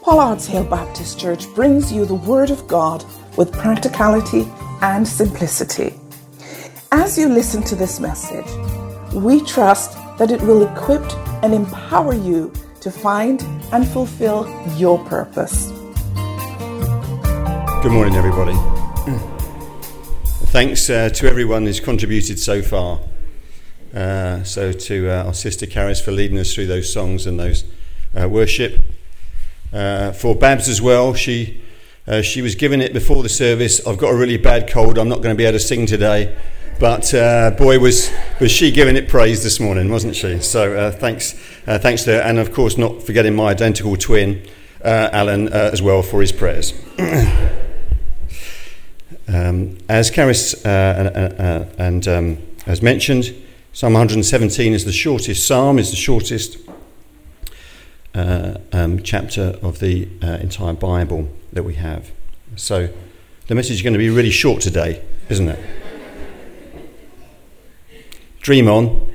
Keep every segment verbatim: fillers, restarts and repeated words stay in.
Pollard's Hill Baptist Church brings you the Word of God with practicality and simplicity. As you listen to this message, we trust that it will equip and empower you to find and fulfill your purpose. Good morning, everybody. Thanks uh, to everyone who's contributed so far. Uh, so to uh, our sister Caris for leading us through those songs and those uh, worship. Uh, for Babs as well, she uh, she was giving it before the service. I've got a really bad cold. I'm not going to be able to sing today. But uh, boy, was was she giving it praise this morning, wasn't she? So uh, thanks, uh, thanks to her, and of course not forgetting my identical twin, uh, Alan, uh, as well for his prayers. um, as Caris uh, uh, uh, and um, as mentioned, Psalm one hundred seventeen is the shortest psalm, is the shortest uh, um, chapter of the uh, entire Bible that we have. So the message is going to be really short today, isn't it? Dream on.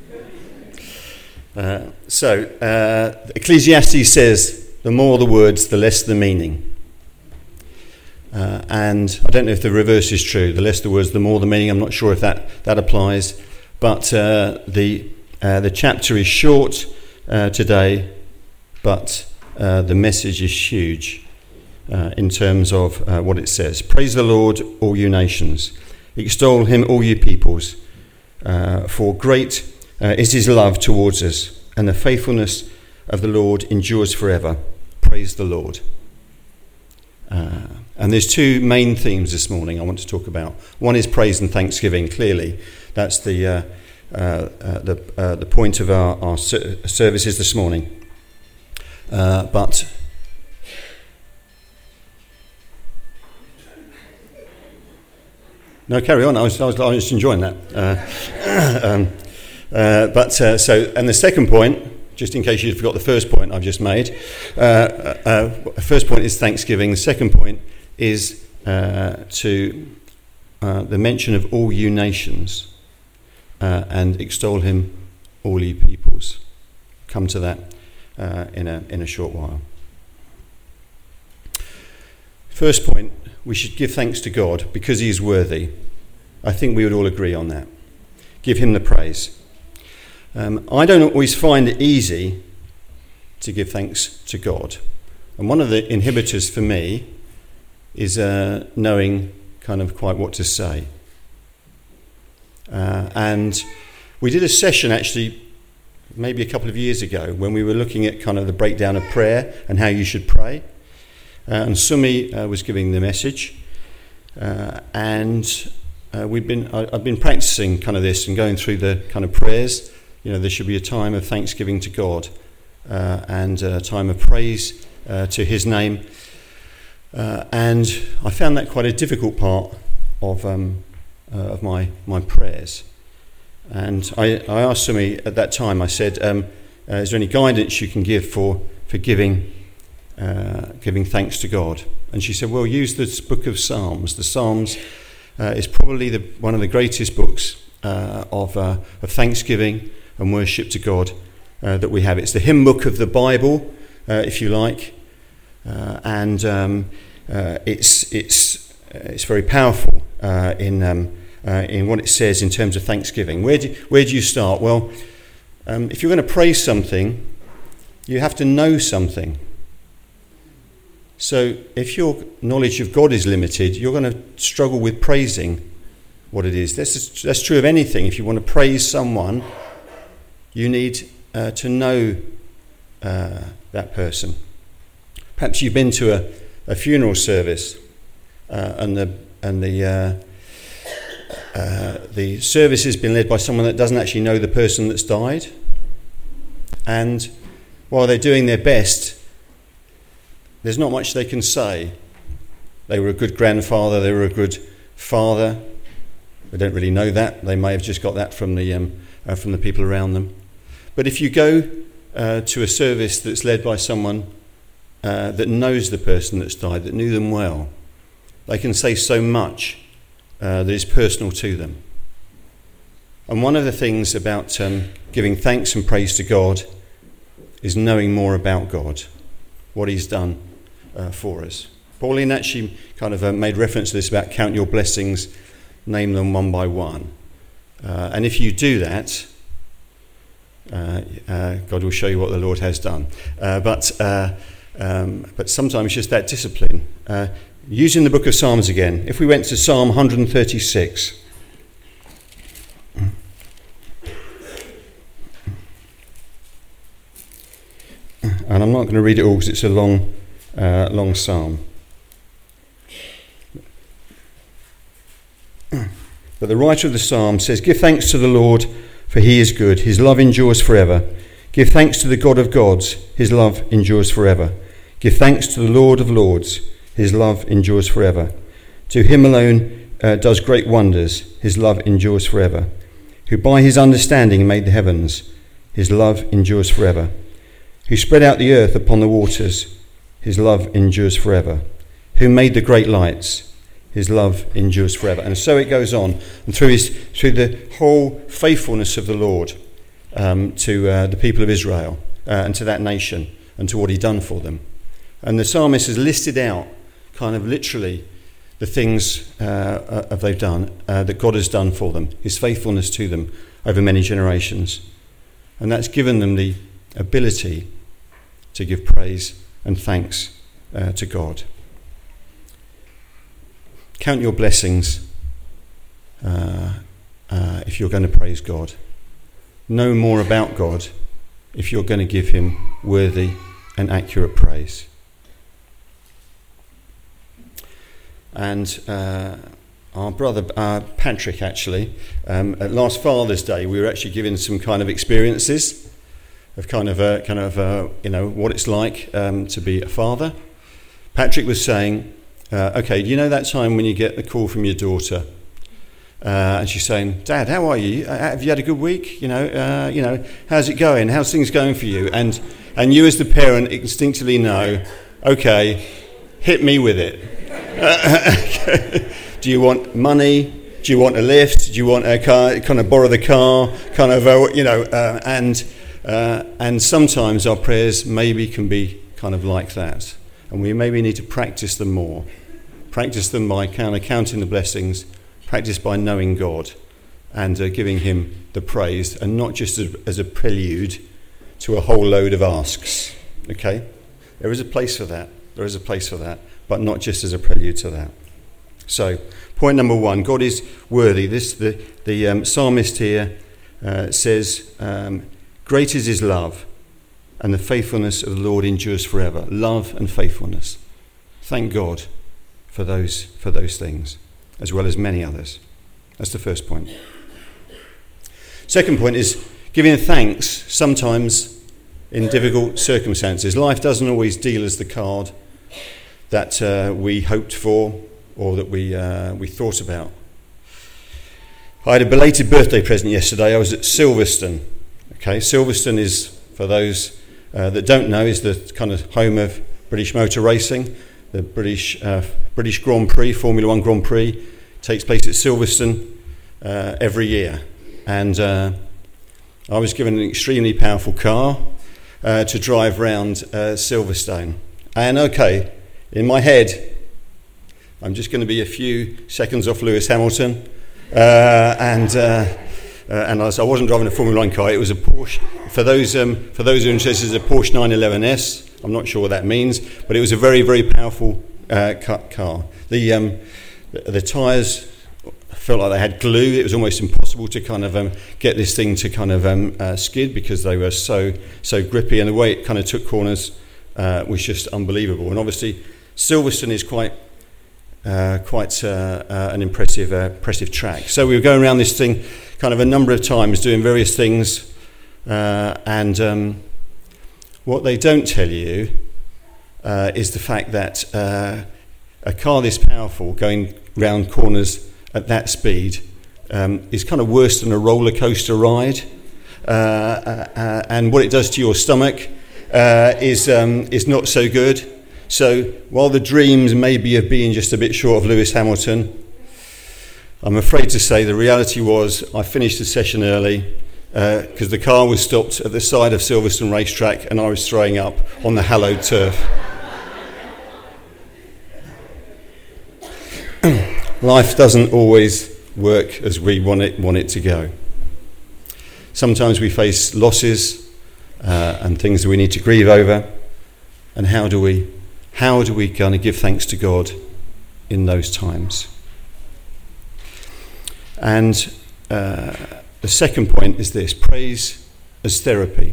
Uh, so, uh, Ecclesiastes says, the more the words, the less the meaning. Uh, and I don't know if the reverse is true. The less the words, the more the meaning. I'm not sure if that, that applies. But uh, the uh, the chapter is short uh, today, but uh, the message is huge uh, in terms of uh, what it says. Praise the Lord, all you nations. Extol him, all you peoples. Uh, for great uh, is his love towards us, and the faithfulness of the Lord endures forever. Praise the Lord. Uh, and there's two main themes this morning I want to talk about. One is praise and thanksgiving. Clearly, that's the uh, uh, uh, the uh, the point of our, our services this morning. Uh, but No, carry on. I was, I was, I was enjoying that. Uh, um, uh, but uh, so, and the second point, just in case you forgot the first point I've just made, uh, uh, first point is thanksgiving. The second point is uh, to uh, the mention of all you nations uh, and extol him, all you peoples. Come to that uh, in a in a short while. First point. We should give thanks to God because he is worthy. I think we would all agree on that. Give him the praise. Um, I don't always find it easy to give thanks to God. And one of the inhibitors for me is uh, knowing kind of quite what to say. Uh, and we did a session actually maybe a couple of years ago when we were looking at kind of the breakdown of prayer and how you should pray. Uh, and Sumi uh, was giving the message, uh, and uh, we've been. I, I've been practicing kind of this and going through the kind of prayers. You know, there should be a time of thanksgiving to God uh, and a time of praise uh, to His name. Uh, and I found that quite a difficult part of um, uh, of my my prayers. And I, I asked Sumi at that time. I said, um, uh, "Is there any guidance you can give for for giving?" Uh, giving thanks to God. And she said, well, use this book of Psalms. The Psalms uh, is probably the, one of the greatest books uh, of, uh, of thanksgiving and worship to God uh, that we have. It's the hymn book of the Bible, uh, if you like, uh, and um, uh, it's it's uh, it's very powerful uh, in um, uh, in what it says in terms of thanksgiving. Where do where do you start? Well, um, if you're going to praise something, you have to know something. So if your knowledge of God is limited, you're going to struggle with praising what it is. That's, that's true of anything. If you want to praise someone, you need uh, to know uh, that person. Perhaps you've been to a, a funeral service uh, and the and the uh, uh, the service has been led by someone that doesn't actually know the person that's died. And while they're doing their best, there's not much they can say. They were a good grandfather, they were a good father. We don't really know that. They may have just got that from the um, uh, from the people around them. But if you go uh, to a service that's led by someone uh, that knows the person that's died, that knew them well, they can say so much uh, that is personal to them. And one of the things about um, giving thanks and praise to God is knowing more about God. what he's done uh, for us. Pauline actually kind of uh, made reference to this about count your blessings, name them one by one. Uh, and if you do that, uh, uh, God will show you what the Lord has done. Uh, but uh, um, but sometimes just that discipline. Uh, using the book of Psalms again, if we went to Psalm one thirty-six. And I'm not going to read it all because it's a long, uh, long psalm. But the writer of the psalm says, "Give thanks to the Lord, for he is good. His love endures forever. Give thanks to the God of gods. His love endures forever. Give thanks to the Lord of lords. His love endures forever. To him alone uh, does great wonders. His love endures forever. Who by his understanding made the heavens. His love endures forever. Who spread out the earth upon the waters. His love endures forever. Who made the great lights. His love endures forever." And so it goes on. And through his, through the whole faithfulness of the Lord um, to uh, the people of Israel uh, and to that nation and to what he'd done for them. And the psalmist has listed out kind of literally the things uh, uh, they've done, uh, that God has done for them, his faithfulness to them over many generations. And that's given them the ability to give praise and thanks uh, to God. Count your blessings uh, uh, if you're going to praise God. Know more about God if you're going to give him worthy and accurate praise. And uh, our brother uh, Patrick, actually, um, at last Father's Day, we were actually given some kind of experiences of kind of, uh, kind of uh, you know, what it's like um, to be a father. Patrick was saying, Uh, okay, do you know that time when you get the call from your daughter uh, and she's saying, "Dad, how are you? Uh, have you had a good week? You know, uh, you know, how's it going? How's things going for you?" And and you as the parent instinctively know, okay, hit me with it. Uh, do you want money? Do you want a lift? Do you want a car? Kind of borrow the car? Kind of, uh, you know, uh, and uh, and sometimes our prayers maybe can be kind of like that. And we maybe need to practice them more. Practice them by kind of counting the blessings, practice by knowing God and uh, giving him the praise, and not just as, as a prelude to a whole load of asks. Okay? There is a place for that. There is a place for that, but not just as a prelude to that. So, point number one, God is worthy. This the, the um, psalmist here uh, says, um, "Great is his love, and the faithfulness of the Lord endures forever." Love and faithfulness. Thank God for those for those things, as well as many others. That's the first point. Second point is giving thanks sometimes in difficult circumstances. Life doesn't always deal us the card that uh, we hoped for or that we uh, we thought about. I had a belated birthday present yesterday. I was at Silverstone. Okay, Silverstone is, for those Uh, that don't know, is the kind of home of British motor racing. The British uh, British Grand Prix, Formula One Grand Prix, takes place at Silverstone uh, every year. And uh, I was given an extremely powerful car uh, to drive around uh, Silverstone. And okay, in my head, I'm just going to be a few seconds off Lewis Hamilton. Uh, and uh, uh, and I, was, I wasn't driving a Formula One car, it was a Porsche. For those um, for those who are interested, it's a Porsche nine eleven S. I'm not sure what that means, but it was a very, very powerful uh, car. The, um, the the tyres felt like they had glue. It was almost impossible to kind of um, get this thing to kind of um, uh, skid because they were so so grippy, and the way it kind of took corners uh, was just unbelievable. And obviously, Silverstone is quite uh, quite uh, uh, an impressive uh, impressive track. So we were going around this thing kind of a number of times, doing various things. Uh, and um, what they don't tell you uh, is the fact that uh, a car this powerful going round corners at that speed um, is kind of worse than a roller coaster ride. Uh, uh, uh, and what it does to your stomach uh, is um, is not so good. So while the dreams maybe of being just a bit short of Lewis Hamilton, I'm afraid to say the reality was I finished the session early. because uh, the car was stopped at the side of Silverstone Racetrack and I was throwing up on the hallowed turf. Life doesn't always work as we want it, want it to go. Sometimes we face losses uh, and things that we need to grieve over. And how do we, how do we kind of give thanks to God in those times? And uh, the second point is this: praise as therapy.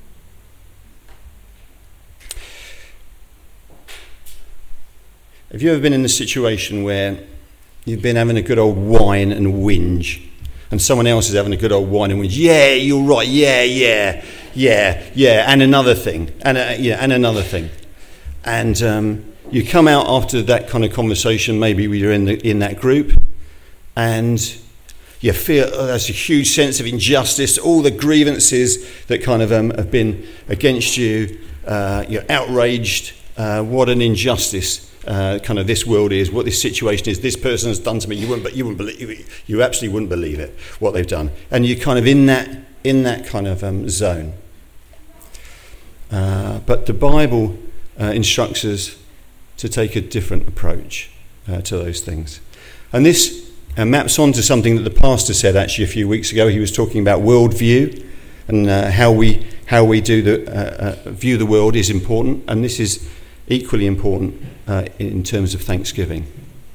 Have you ever been in a situation where you've been having a good old whine and whinge, and someone else is having a good old whine and whinge? Yeah, you're right. Yeah, yeah, yeah, yeah. And another thing, and uh, yeah, and another thing. And um, you come out after that kind of conversation. Maybe you're in the in that group, and you feel oh, there's a huge sense of injustice. All the grievances that kind of um, have been against you. Uh, you're outraged. Uh, what an injustice! Uh, kind of this world is, what this situation is, this person has done to me. You wouldn't, but you wouldn't believe, you absolutely wouldn't believe it, what they've done. And you're kind of in that, in that kind of um, zone. Uh, but the Bible uh, instructs us to take a different approach uh, to those things. And this uh, maps on to something that the pastor said actually a few weeks ago. He was talking about worldview and uh, how we how we do the uh, uh, view the world is important, and this is equally important uh, in terms of Thanksgiving.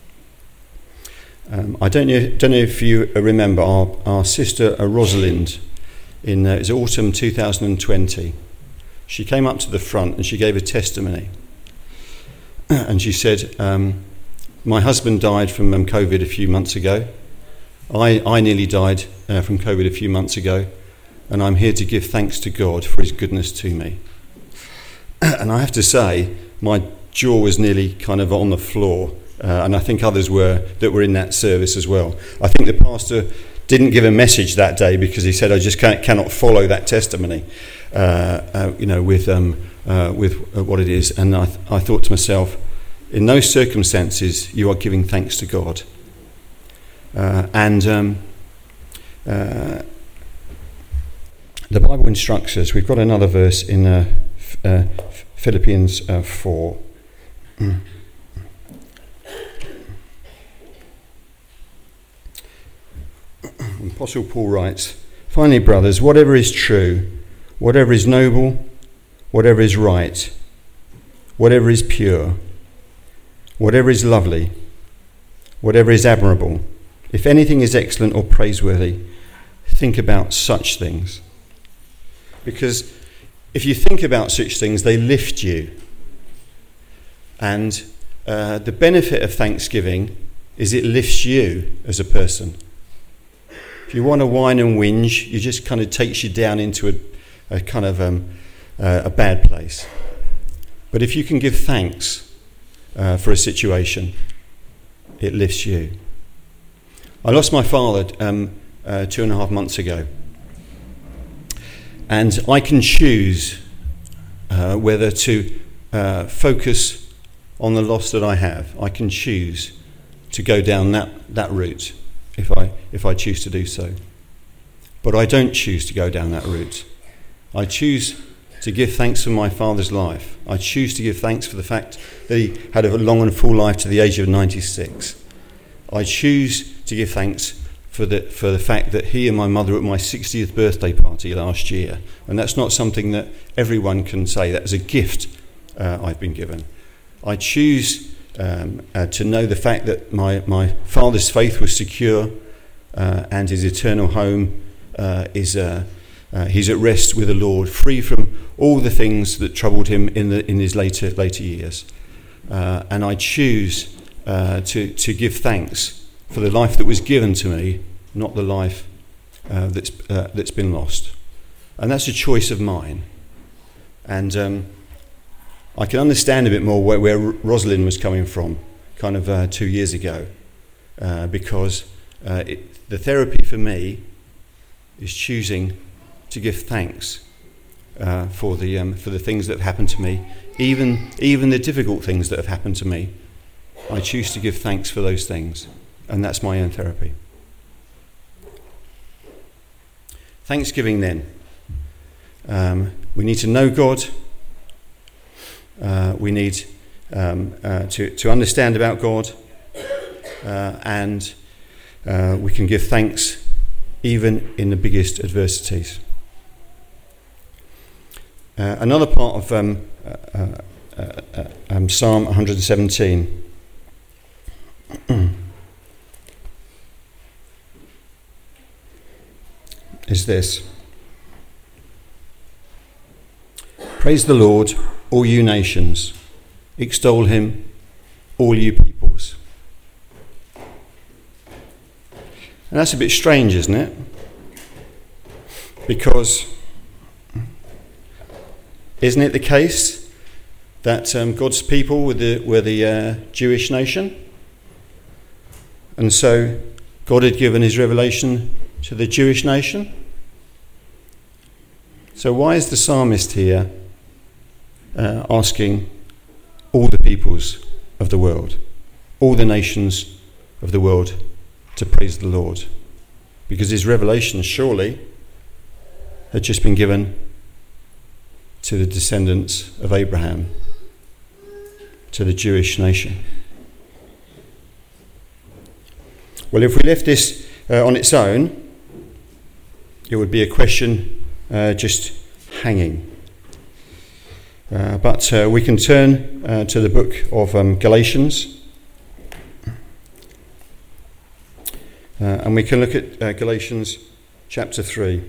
Um, I don't know, don't know if you remember our, our sister uh, Rosalind in uh, it was autumn two thousand twenty. She came up to the front and she gave a testimony. And she said, um, my husband died from um, COVID a few months ago. I, I nearly died uh, from COVID a few months ago. And I'm here to give thanks to God for his goodness to me. And I have to say, my jaw was nearly kind of on the floor, uh, and I think others were that were in that service as well. I think the pastor didn't give a message that day because he said, I just can't, cannot follow that testimony, uh, uh, you know, with um, uh, with uh, what it is. And I, th- I thought to myself, in those circumstances, you are giving thanks to God. Uh, and um, uh, the Bible instructs us. We've got another verse in uh, uh, Philippians uh, four. Mm. Apostle Paul writes, finally, brothers, whatever is true, whatever is noble, whatever is right, whatever is pure, whatever is lovely, whatever is admirable, if anything is excellent or praiseworthy, think about such things. Because if you think about such things, they lift you. And uh, the benefit of Thanksgiving is it lifts you as a person. If you want to whine and whinge, it just kind of takes you down into a, a kind of um, uh, a bad place. But if you can give thanks uh, for a situation, it lifts you. I lost my father um, uh, two and a half months ago. And I can choose uh, whether to uh, focus on the loss that I have. I can choose to go down that, that route if I if I choose to do so. But I don't choose to go down that route. I choose to give thanks for my father's life. I choose to give thanks for the fact that he had a long and full life to the age of ninety-six. I choose to give thanks for the for the fact that he and my mother were at my sixtieth birthday party last year. And that's not something that everyone can say. That is a gift uh, I've been given. I choose um, uh, to know the fact that my, my father's faith was secure uh, and his eternal home uh, is uh, uh, he's at rest with the Lord, free from all the things that troubled him in the in his later later years. Uh, and I choose uh, to to give thanks for the life that was given to me, not the life uh, that's uh, that's been lost. And that's a choice of mine. And um, I can understand a bit more where, where Rosalind was coming from, kind of uh, two years ago, uh, because uh, it, the therapy for me is choosing to give thanks uh, for the um, for the things that have happened to me, even even the difficult things that have happened to me. I choose to give thanks for those things. And that's my own therapy. Thanksgiving then. Um, we need to know God. Uh, we need um, uh, to, to understand about God. Uh, and uh, we can give thanks even in the biggest adversities. Uh, another part of um, uh, uh, uh, um, Psalm one hundred seventeen is this. Praise the Lord, all you nations. Extol him, all you peoples. And that's a bit strange, isn't it? Because isn't it the case that um, God's people were the, were the uh, Jewish nation? And so God had given his revelation to the Jewish nation? So why is the psalmist here uh, asking all the peoples of the world, all the nations of the world to praise the Lord? Because his revelation surely had just been given to the descendants of Abraham, to the Jewish nation. Well, if we left this uh, on its own, it would be a question uh, just hanging. Uh, but uh, we can turn uh, to the book of um, Galatians. Uh, and we can look at uh, Galatians chapter three.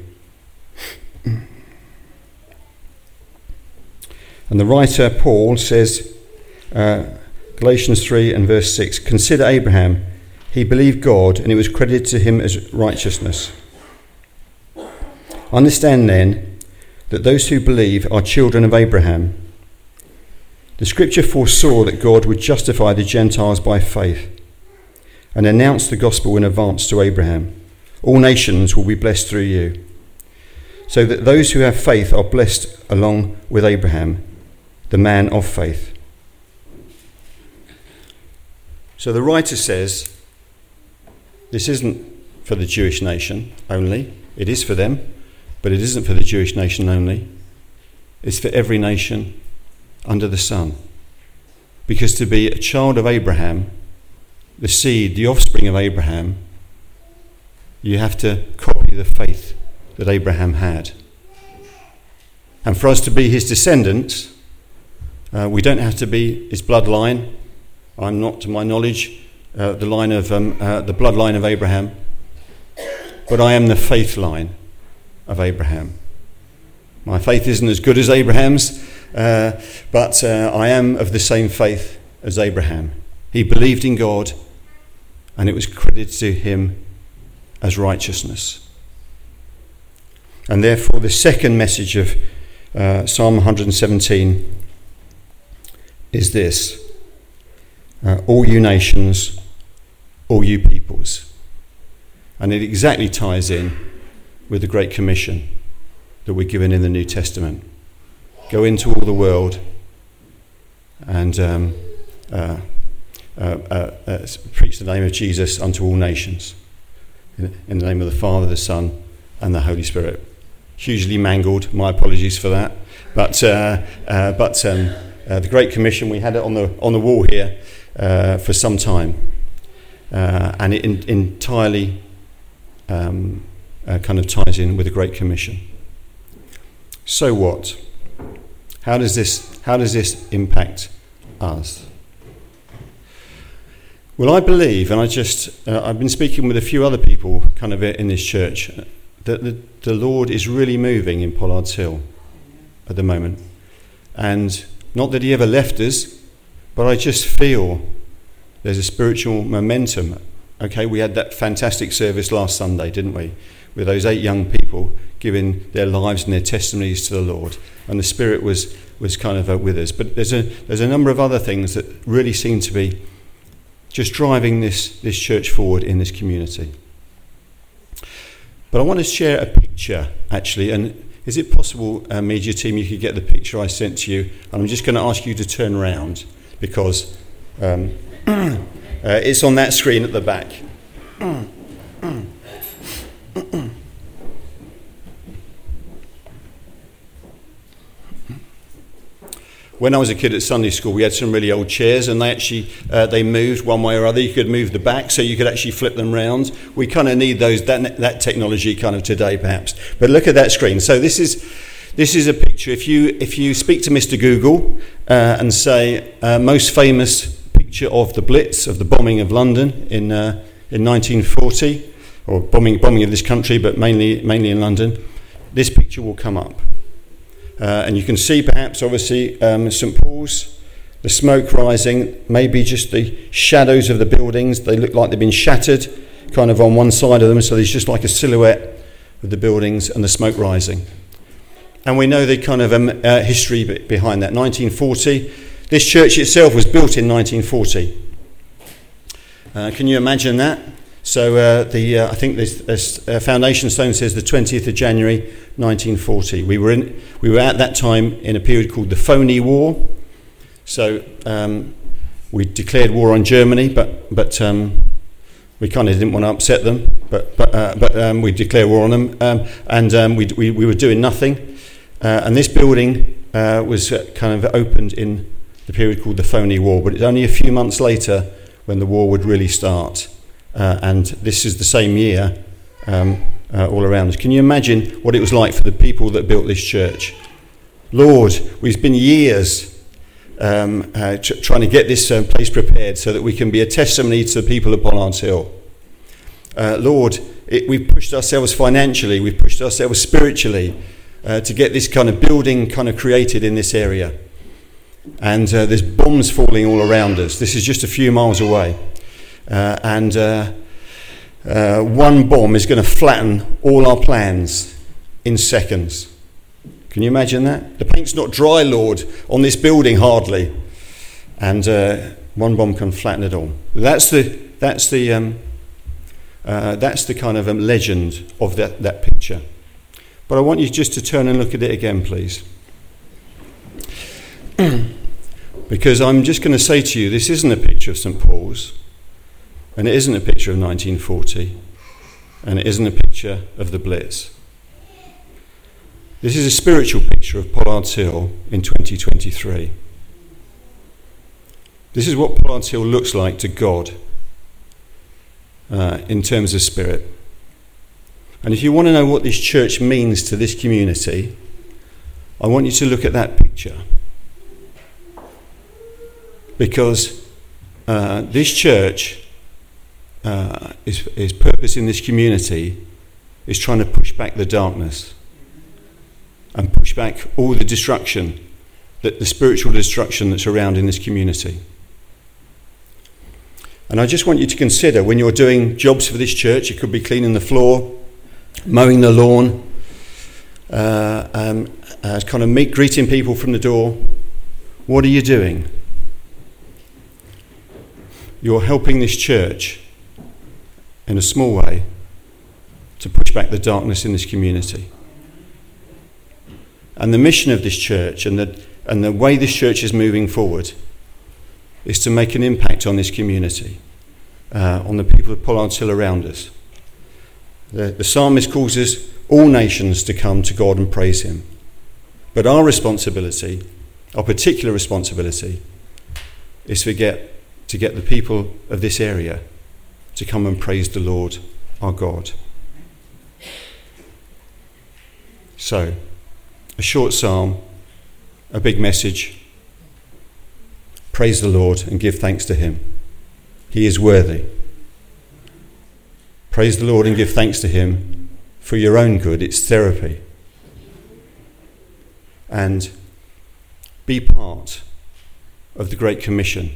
And the writer Paul says, uh, Galatians three and verse six, "Consider Abraham, he believed God and it was credited to him as righteousness. Understand then that those who believe are children of Abraham. The scripture foresaw that God would justify the Gentiles by faith and announced the gospel in advance to Abraham. All nations will be blessed through you. So that those who have faith are blessed along with Abraham, the man of faith." So the writer says, this isn't for the Jewish nation only. It is for them, but it isn't for the Jewish nation only. It's for every nation under the sun. Because to be a child of Abraham, the seed, the offspring of Abraham, you have to copy the faith that Abraham had. And for us to be his descendants, uh, we don't have to be his bloodline. I'm not, to my knowledge, uh, the line of um, uh, the bloodline of Abraham, but I am the faith line of Abraham. My faith isn't as good as Abraham's, uh, but uh, I am of the same faith as Abraham. He believed in God, and it was credited to him as righteousness. And therefore, the second message of uh, Psalm one hundred seventeen is this: uh, all you nations, all you peoples. And it exactly ties in with the Great Commission that we're given in the New Testament. Go into all the world and um, uh, uh, uh, uh, preach the name of Jesus unto all nations. In, in the name of the Father, the Son, and the Holy Spirit. Hugely mangled, my apologies for that. But uh, uh, but um, uh, the Great Commission, we had it on the on the wall here uh, for some time, uh, and it in, entirely um, uh, kind of ties in with the Great Commission. So what? How does this how does this impact us? Well, I believe, and I just uh, I've been speaking with a few other people, kind of in this church, that the, the Lord is really moving in Pollard's Hill at the moment, and not that He ever left us, but I just feel there's a spiritual momentum. Okay, we had that fantastic service last Sunday, didn't we? With those eight young people giving their lives and their testimonies to the Lord, and the Spirit was was kind of uh, with us. But there's a there's a number of other things that really seem to be just driving this this church forward in this community. But I want to share a picture, actually, and is it possible, uh, media team, you could get the picture I sent to you? And I'm just going to ask you to turn around because um, uh, it's on that screen at the back. When I was a kid at Sunday school, we had some really old chairs, and they actually uh, they moved one way or other. You could move the back, so you could actually flip them round. We kind of need those that, that technology kind of today, perhaps. But look at that screen. So this is this is a picture. If you if you speak to Mister Google uh, and say uh, most famous picture of the Blitz, of the bombing of London in uh, in nineteen forty, or bombing bombing of this country, but mainly mainly in London, this picture will come up. Uh, and you can see perhaps obviously um, St Paul's, the smoke rising, maybe just the shadows of the buildings. They look like they've been shattered kind of on one side of them, so there's just like a silhouette of the buildings and the smoke rising. And we know the kind of um, uh, history behind that. nineteen forty, this church itself was built in nineteen forty. Uh, can you imagine that? So uh, the uh, I think this, this uh, foundation stone says the twentieth of January nineteen forty. We were in we were at that time in a period called the Phoney War. So um, we declared war on Germany, but but um, we kind of didn't want to upset them. But but uh, but um, we declared war on them, um, and um, we, we we were doing nothing. Uh, and this building uh, was uh, kind of opened in the period called the Phoney War. But it's only a few months later when the war would really start. Uh, and this is the same year um, uh, all around us. Can you imagine what it was like for the people that built this church? Lord, we've been years um, uh, tr- trying to get this uh, place prepared so that we can be a testimony to the people of Pollard's Hill. Uh, Lord, it, we've pushed ourselves financially, we've pushed ourselves spiritually uh, to get this kind of building kind of created in this area. And uh, there's bombs falling all around us. This is just a few miles away. Uh, and uh, uh, one bomb is going to flatten all our plans in seconds. Can you imagine that? The paint's not dry, Lord, on this building hardly, and uh, one bomb can flatten it all. That's the that's the um, uh, that's the kind of um, legend of that that picture. But I want you just to turn and look at it again, please, because I'm just going to say to you, this isn't a picture of St Paul's. And it isn't a picture of nineteen forty, and it isn't a picture of the Blitz. This is a spiritual picture of Pollard's Hill in twenty twenty-three. This is what Pollard's Hill looks like to God uh, in terms of spirit. And if you want to know what this church means to this community, I want you to look at that picture. Because uh, this church... Uh, his, his purpose in this community is trying to push back the darkness and push back all the destruction, that the spiritual destruction that's around in this community. And I just want you to consider when you're doing jobs for this church, it could be cleaning the floor, mowing the lawn, uh, um, uh, kind of meet, greeting people from the door. What are you doing? You're helping this church in a small way to push back the darkness in this community. And the mission of this church and the and the way this church is moving forward is to make an impact on this community, uh, on the people of Pollard's Hill around us. The, the psalmist calls us all nations to come to God and praise him. But our responsibility, our particular responsibility, is to get to get the people of this area to come and praise the Lord our God. So, a short psalm, a big message. Praise the Lord and give thanks to him. He is worthy. Praise the Lord and give thanks to him for your own good. It's therapy. And be part of the Great Commission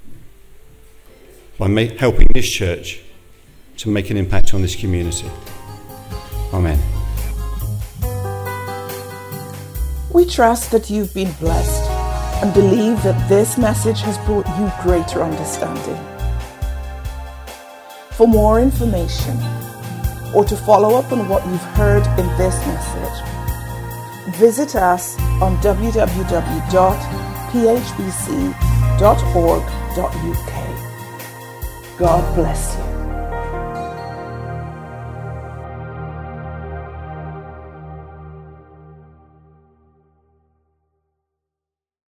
by ma- helping this church to make an impact on this community. Amen. We trust that you've been blessed and believe that this message has brought you greater understanding. For more information or to follow up on what you've heard in this message, visit us on w w w dot p h b c dot org dot u k. God bless you.